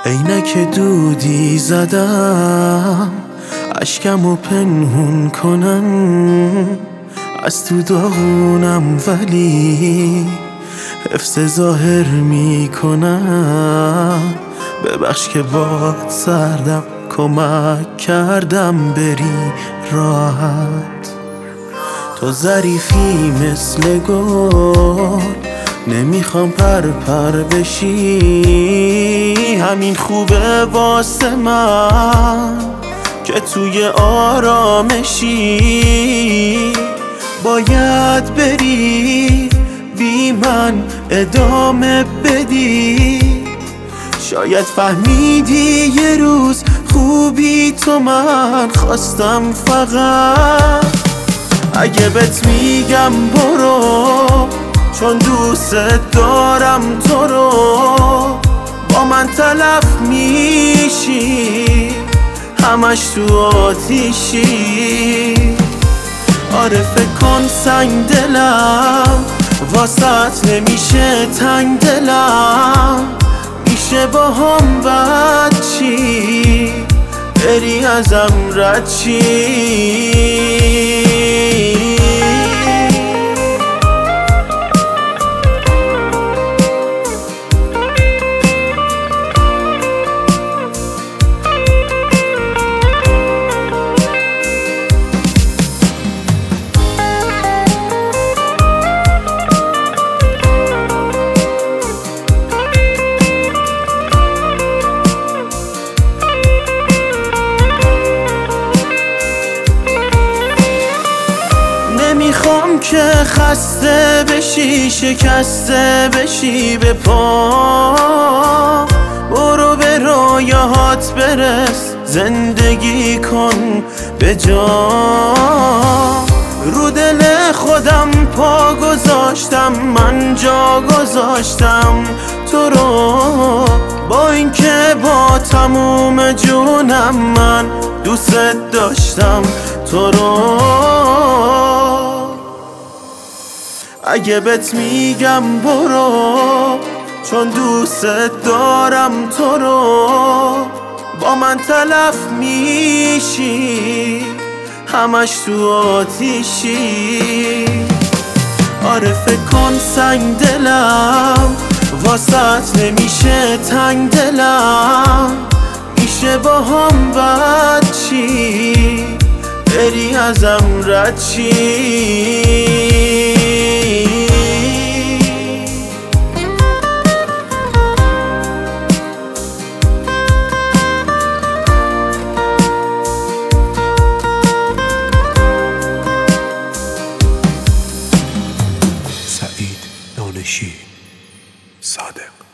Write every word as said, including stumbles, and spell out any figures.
عینک دودی زدم اشکمو پنهون کنم، از تو داغونم ولی حفظ ظاهر میکنم. ببخش که باد سردم، کمک کردم بری راحت. تو ظریفی مثل گل، نمیخوام پر پر بشی. همین خوبه واسه من که توی آرامشی. باید بری بی من ادامه بدی. شاید فهمیدی یه روز خوبی تو من خواستم فقط. اگه بهت میگم برو چون دوست دارم تو رو، با من تلف میشی همش تو آتیشی. آره فکر کن سنگ دلم واسط نمیشه تنگ دلم. میشه با هم بد چی بری ازم رد چی. نمیخوام که خسته بشی شکسته بشی به پا. برو به رویاهات برس، زندگی کن به جا. رو دل خودم پا گذاشتم، من جا گذاشتم تو رو. با اینکه با تموم جونم من دوست داشتم تو رو. اگه بهت میگم برو چون دوست دارم تو رو، با من تلف میشی همش تو آتیشی. آره فکر کن سنگ دلم واسط نمیشه تنگ دلم. میشه با هم بد چی بری ازم رد چی. سعید دانشی صادق.